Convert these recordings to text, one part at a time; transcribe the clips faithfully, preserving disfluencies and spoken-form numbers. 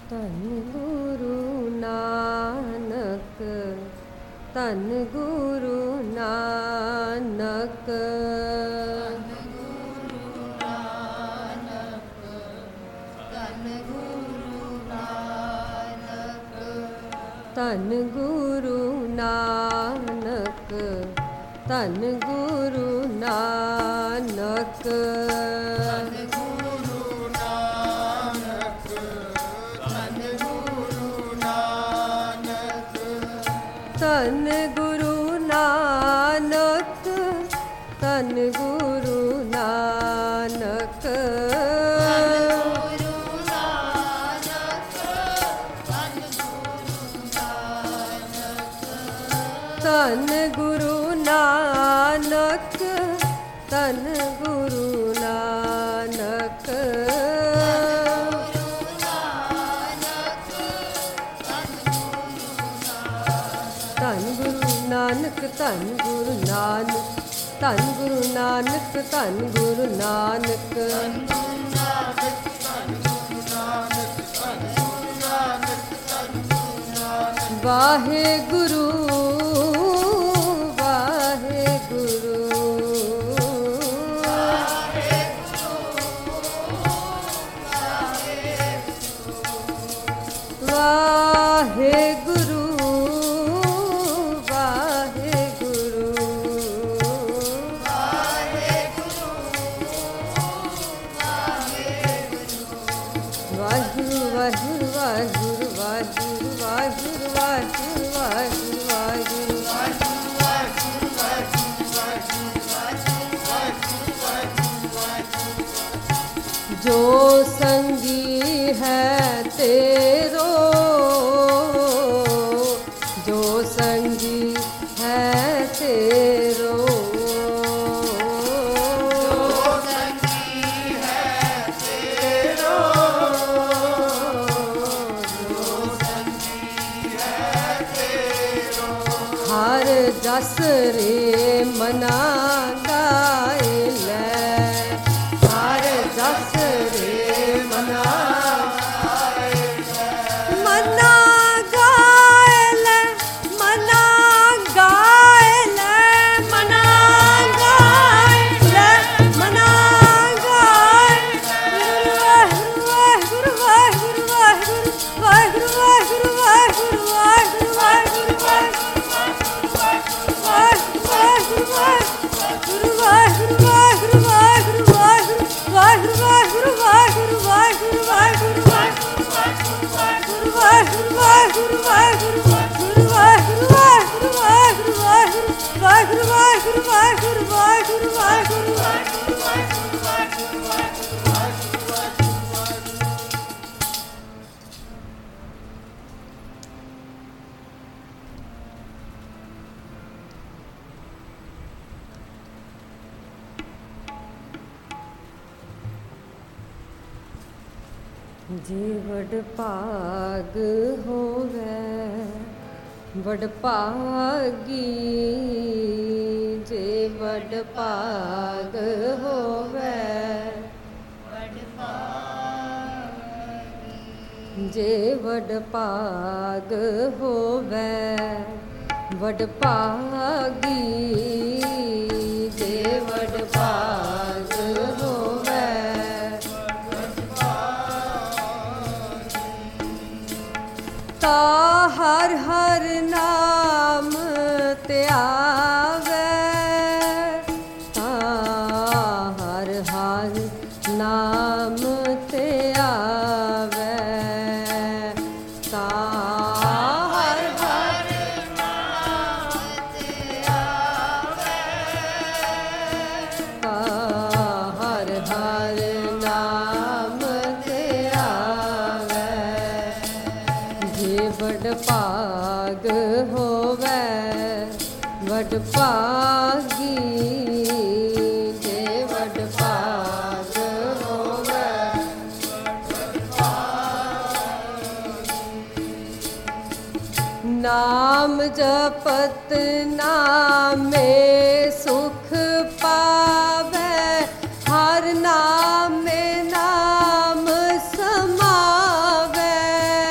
ਧੰਨ ਗੁਰੂ ਨਾਨਕ, ਧੰਨ ਗੁਰੂ ਨਾਨਕ, ਧੰਨ ਗੁਰੂ ਨਾਨਕ, ਧੰਨ ਗੁਰੂ ਨਾਨਕ, ਧੰਨ ਗੁਰੂ ਨਾਨਕ, ਧੰਨ ਗੁਰੂ ਨਾਨਕ, ਧੰਨ ਗੁਰੂ ਨਾਨਕ, ਧੰਨ ਗੁਰੂ ਨਾਨਕ, ਧੰਨ ਗੁਰੂ ਨਾਨਕ, ਧੰਨ ਗੁਰੂ ਨਾਨਕ, ਧੰਨ ਗੁਰੂ ਨਾਨਕ, ਧੰਨ ਗੁਰੂ ਨਾਨਕ, ਧੰਨ ਗੁਰੂ ਨਾਨਕ, ਧੰਨ ਗੁਰੂ ਨਾਨਕ, ਵਾਹਿਗੁਰੂ ਵਾਹਿਗੁਰੂ ਵਾਹਿਗੁਰੂ ਵਾਹਿਗੁਰੂ ਵਾਹਿਗੁਰੂ ਵਾਹਿਗੁਰੂ ਵਾਹਿਗੁਰੂ ਵਾਹਿਗੁਰੂ ਵਾਹਿਗੁਰੂ ਵਾਹਿਗੁਰੂ ਵਾਹਿਗੁਰੂ ਵਾਹਿਗੁਰੂ ਜੋ ਸੰਗੀ ਹੈ ਤੇਰੋ, ਜੋ ਸੰਗੀ ਹੈ ਤੇਰੋ, ਹਰ ਜਸ ਰੇ ਮਨਾ ਗਾਏ ਲੈ, ਹਰ ਜਸ ਰੇ ਮਨਾ ਮਨਾ ਗਾਏ ਲੈ, ਮਨਾ ਗਾਏ ਲੈ, ਮਨਾ ਗਾਏ ਲੈ, ਮਨਾ ਗਾਏ ਵਾਹਿਗੁਰੂ ਵਾਹਿਗੁਰੂ ਵਾਹਿਗੁਰੂ ਵਾਹਿਗੁਰੂ ਵਾਹਿਗੁਰੂ ਵਾਹਿਗੁਰੂ ਵਾਹਿਗੁਰੂ ਵਾਹਿਗੁਰੂ ਜੇ ਵਡ ਭਾਗ ਹੋਵੇ ਵਡ ਭਾਗੀ, ਜੇ ਵਡ ਭਾਗ ਹੋਵੇ ਵਡ ਭਾਗੀ, ਜੇ ਵਡ ਭਾਗ ਹੋਵੇ ਵਡ ਭਾਗੀ, ਜੇ ਵਡ ਭਾਗ ਹੋਵੇ ਤਾ ਹਰ ਹਰ ਨਾਮ ਧਿਆਵੇ, ਤਾ ਹਰ ਹਰ ਨਾਮ ਧਿਆਵੇ, ਤਾ ਹਰ ਹਰ ਨਾਮ ਧਿਆਵੇ, ਤਾ ਹਰ ਹਰ ਨਾਮ ਧਿਆਵੇ, ਜੇ ਵਡ ਭਾਗ ਹੋਵੇ ਵਡ ਭਾਗੀ, ਜੇ ਵਡ ਭਾਗ ਹੋਵੇ ਨਾਮ ਜਪਤ ਨਾਮੇ ਸੁਖ ਪਾਵੇ, ਹਰ ਨਾਮੇ ਨਾਮ ਸਮਾਵੇ,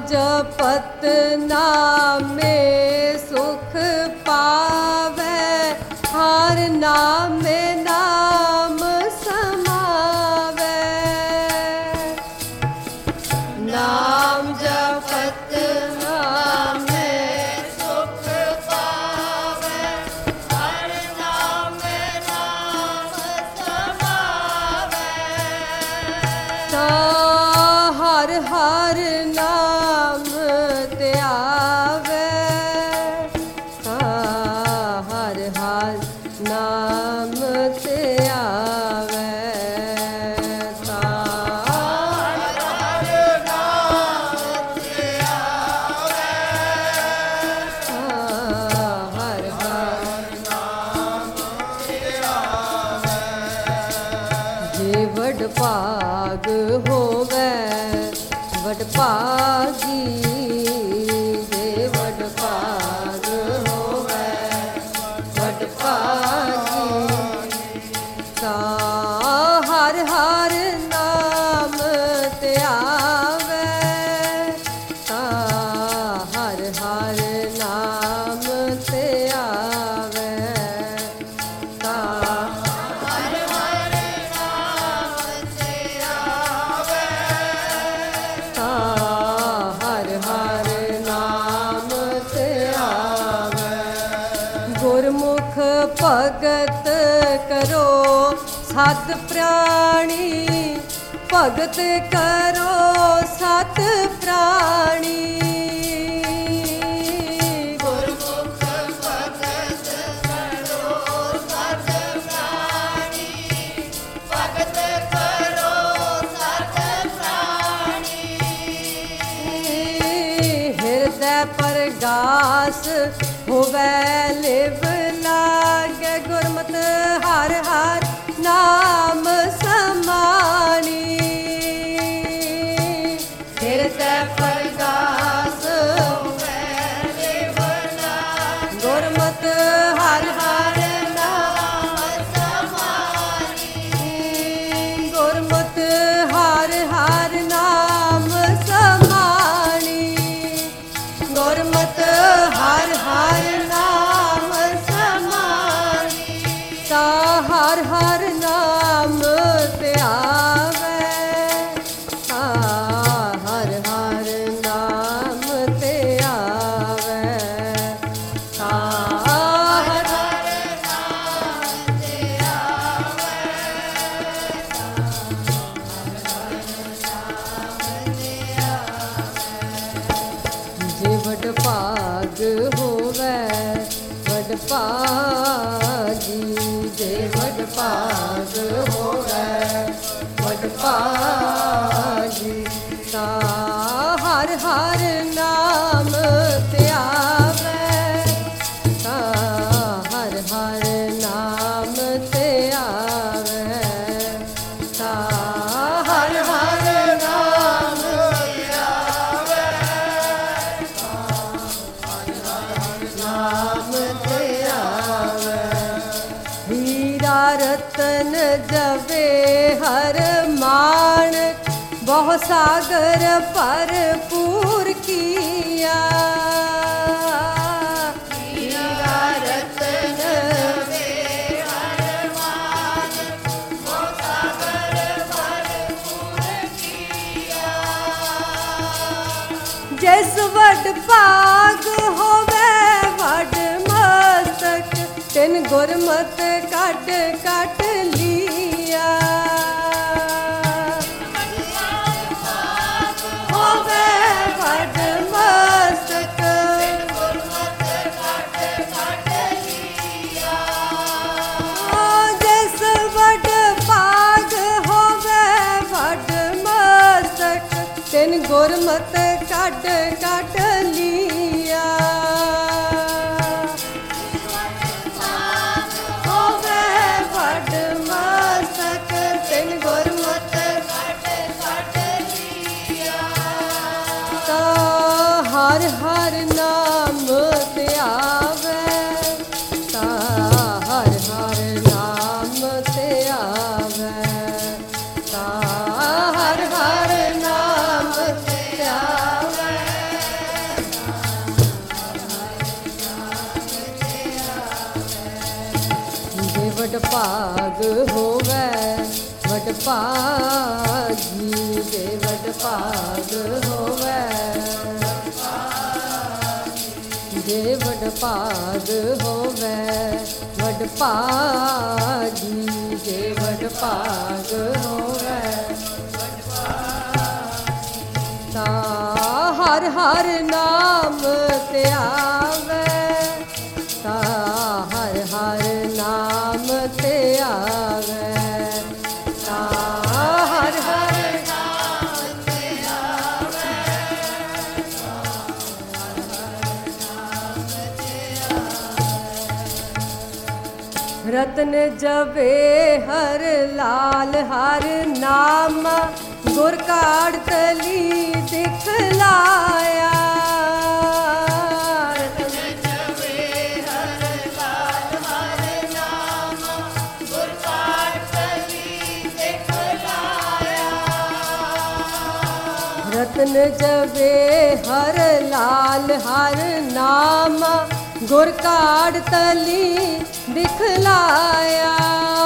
जपत नामे सुख पावे, हर नामे नाम समावे। नाम जपत नामे सुख पावे, हर नामे नाम समावे। ता हर हर नाम ते आवे, ता हर हर नाम ते आवे। ता हर हर नाम ते आवे, ता हर हर नाम ते आवे। जे वड भाग होवे वड भागी, जे वड भाग होवे वड भागी। ता हर हर नाम ते आवे, ता हर हर नाम ते आवे। ता हर हर नाम ते आवे, ता हर हर नाम ते आवे। गुरमुख भगत करो सत प्राणी, भगत करो सत प्राणी। गुरमुख भगत करो सत प्राणी, भगत करो सत प्राणी। हृदय प्रगास होवे लिव लागे, गुरमत हर हर नाम समानी। हृदय प्रगास होवे लिव लागे, गुरमत हर हर नाम समानी। गुरमत हर हर नाम समानी, गुरमत हर हर नाम समानी। ता हर हर नाम ते आवे, ता हर हर नाम ते आवे। ता हर हर नाम ते आवे, ता हर हर नाम ते आवे। जे वड भाग होवे वड भागी, जे वड भाग होवे वड भागी। ता हर हर नाम ते आवे, ता हर हर नाम ते आवे। ता हर हर नाम ते आवे, नाम ते आवे। हीरा रतन जवे हर मान, बहु सागर भरपूर किया। हीरा रतन जवे हर मान, बहु सागर भरपूर किया। जिस वड भाग होवे वड मस्तक, तिन गुरमत काट काट लिया। होवे वड मस्तक, तिन गुरमत काट काट लिया। जिस वड भाग होवे वड मस्तक, तिन गुरमत काट काट लिया। होवे वड मस्तक, तिन गुरमत काट काट लिया। ता हर हर नाम ते आवे, ता हर हर नाम ते आवे। ता हर हर नाम ते आवे, ਭਾਗ ਹੋਵੇ ਵਡ ਭਾਗੀ ਜੇ ਵਡ ਭਾਗ ਹੋਵੇ ਜੇ ਵਡ ਭਾਗ ਹੋਵੇ ਵਡ ਭਾਗੀ ਜੇ ਵਡ ਭਾਗ ਹੋਵੇ ਤਾ ਹਰ ਹਰ ਨਾਮ ਤੇ ਆਵੇ ਤਾ ਹਰ ਹਰ ਨਾਮ ਤੇ ਆਵੇ ਤਾ ਹਰ ਹਰ ਨਾਮ ਤੇ ਆਵੇ रतन जबे हर लाल हर नाम गुर काड़ तली दिखलाया रतन जबे हर लाल हर नाम गुर काड़ तली दिखलाया रतन जबे हर लाल हर नाम गुर काड़ तली दिखलाया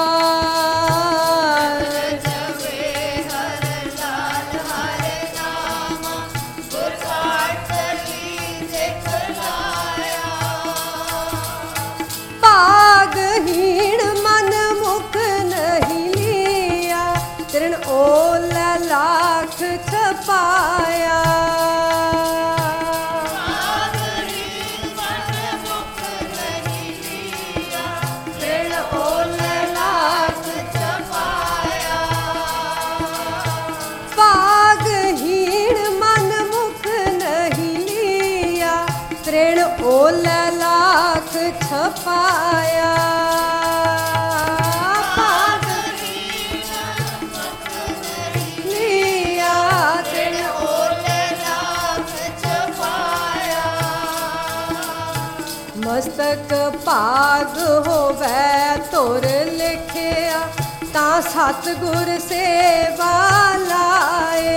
जबे हर लाल हर नाम गुर काड़ तली दिखलाया भागहीन मन मुख नहीं लिया तृण ओल लाख छपाया ओल लाख छपाया लिया तृण ओल लाख छपाया मस्तक भाग होवे तुर लिखिया ता सतगुर सेवा लाए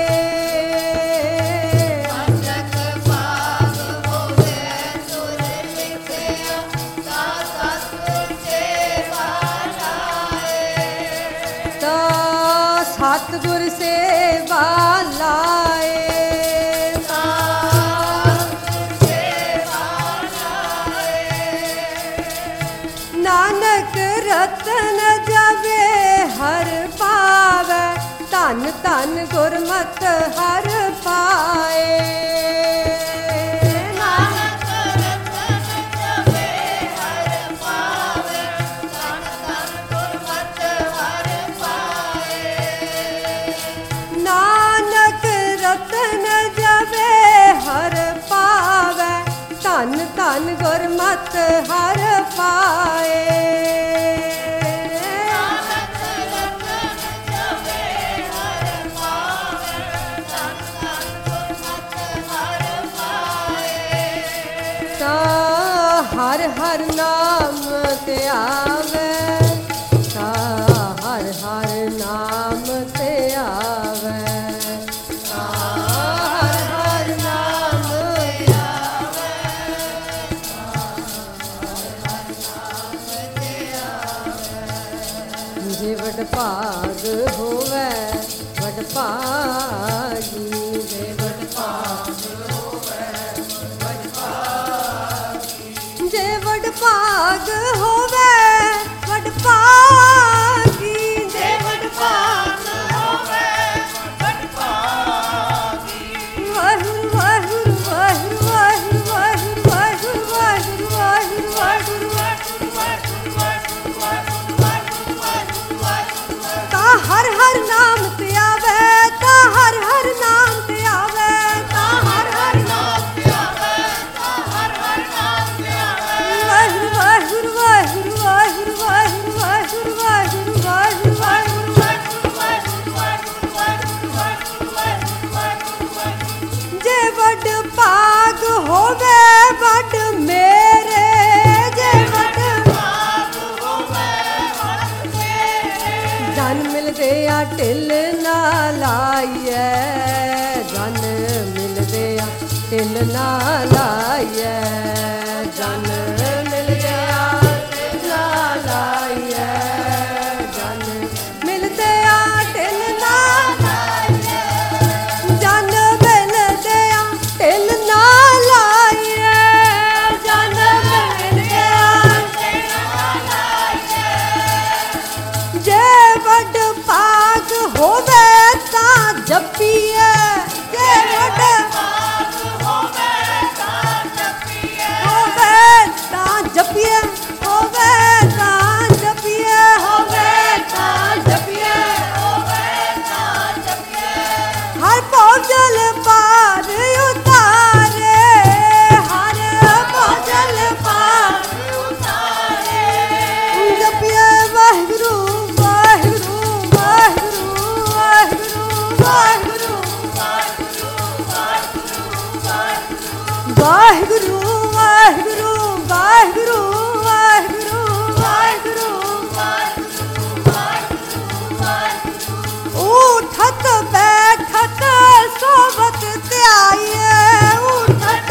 सतगुर सेवा लाए नानक रतन जबे हर पावे धन धन गुरमत हर पाए धन धन गुरमत हर पाए ता हर हर नाम ते आवे ता हर हर नाम ते आवे जे वड भाग होवे वड भागी जे वड भाग होवे वड भागी जे वड भाग होवे वड भागी जे वड भाग होवे वड भागी वाहिगुरू वाहिगुरू वाहिगुरू वाहिगुरू वाहिगुरू वाहिगुरू वाहिगुरू हर हर नाम ते आवे ता हर हर नाम ते आवे ता हर हर नाम ते आवे ता हर हर नाम ते आवे वाहिगुरू वाहिगुरू वाहिगुरू वाहिगुरू वाहिगुरू वाहिगुरू वाहिगुरू वाहिगुरू वाहिगुरू वाहिगुरू वाहिगुरू जे वड भाग होवे वड मेरे जे वड भाग होवे वड मेरे धन मिल गया ढिल ना लाइए धन मिल गया ढिल ना लाइए धन मिल गया ढिल ना लाइए ਜਪੀਏ ਜੇ ਵਡ ਹੋਵੇ ਤਾਂ ਜਪੀਏ ਹੋਵੇ ਤਾਂ ਜਪੀਏ ਹੋਵੇ ਤਾਂ ਜਪੀਏ ਹਰ ਭੋਜਲ ਪਾਰ ਉਤਾਰੇ ਹਰ ਭੋਜਲ ਪਾਰ ਉਤਾਰੇ ਜਪੀਏ ਵਾਹਿਗੁਰੂ ਵਾਹਿਗੁਰੂ ਵਾਹਿਗੁਰੂ ਵਾਹਿਗੁਰੂ ਵਾਹਿਗੁਰੂ ਵਾਹਿਗੁਰੂ ਵਾਹਿਗੁਰੂ ਵਾਹਿਗੁਰੂ ਵਾਹਿਗੁਰੂ ਉਠਤ ਬੈਠਤ ਸੋਵਤ ਧਿਆਈਏ ਉਠਤ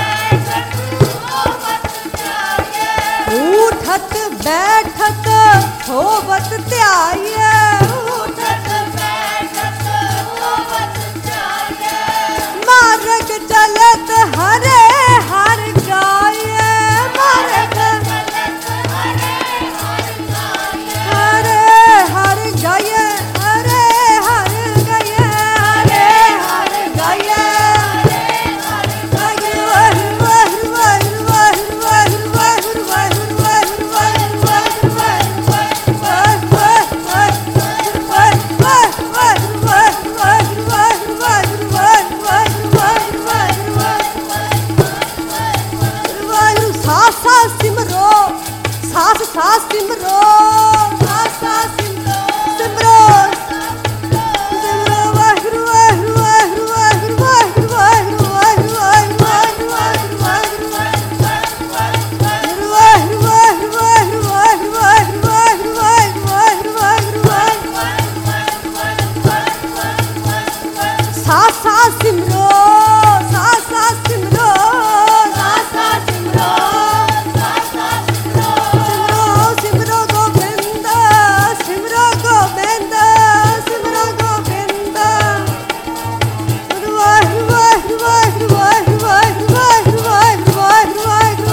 ਉਠਤ ਬੈਠਤ ਸੋਵਤ ਧਿਆਈਏ ਉਠਤ ਬੈਠਤ ਸੋਵਤ ਧਿਆਈਏ ਮਾਰਗ ਚਲਤ ਹਰੇ ਹਰ ਗਾਏ ਮਾਰਗ ਚਲਤ ਹਰੇ ਹਰ ਗਾਏ ਹਰੇ ਹਰ ਗਾਏ ਹਰੇ ਹਰ ਗਾਏ ਹਰੇ ਹਰ ਗਾਏ ਸਾਸ ਸਿਮਰੋ ਸਾਸ ਸਾਸ ਸਿਮਰੋ ਸਾਸ ਸਾਸ ਸਿਮਰੋ ਸਿਮਰੋ ਸਿਮਰੋ ਵਾਹਿਗੁਰੂ ਵਾਹਿਗੁਰੂ ਵਾਹਿਗੁਰੂ ਵਾਹਿਗੁਰੂ ਵਾਹਿਗੁਰੂ ਵਾਹਿਗੁਰੂ ਸਾਸ ਸਾਸ ਸਿਮਰੋ ਸਾਸ ਸਾਸ ਸਿਮਰੋ ਸਾਸ ਸਾਸ ਸਿਮਰੋ ਸਿਮਰੋ ਗੋਬਿੰਦ ਸਿਮਰੋ ਗੋਬਿੰਦ ਸਿਮਰੋ ਗੋਬਿੰਦ ਵਾਹਿਗੁਰੂ ਵਾਹਿਗੁਰੂ ਵਾਹਿਗੁਰੂ ਵਾਹਿਗੁਰੂ ਵਾਹਿਗੁਰੂ ਵਾਹਿਗੁਰੂ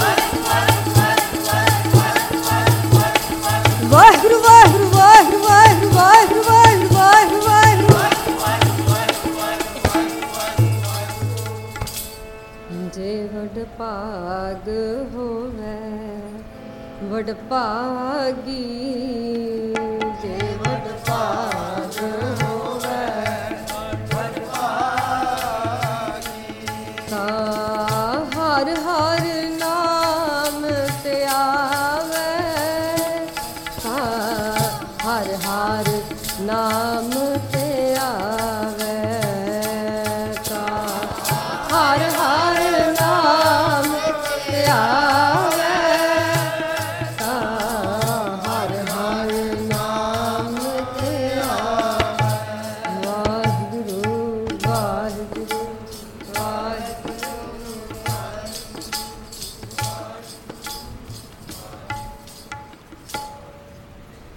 ਵਾਹਿਗੁਰੂ ਵਾਹਿਗੁਰੂ ਵਾਹਿਗੁਰੂ ਵਾਹਿਗੁਰੂ ਵਾਹਿਗੁਰੂ ਵਾਹਿਗੁਰੂ ਜੇ ਵਡ ਭਾਗ ਹੋਵੇ ਵਡ ਭਾਗੀ ਜੇ ਵਡ ਭਾਗ ਹੋਵੇ ਵਡ ਭਾਗੀ ਤਾਂ ਹਰ ਹਰ ਨਾਮ ਤੇ ਆਵੇ ਤਾਂ ਹਰ ਹਰ ਨਾਮ ਤੇ ਆਵੇ ਤਾਂ ਹਰ ਹਰ ਨਾਮ ਤੇ ਆਵੇ ਤਾਂ ਹਰ ਹਰ ਨਾਮ ਤੇ ਆਵੇ ਵਾਹਿਗੁਰੂ ਵਾਹਿਗੁਰੂ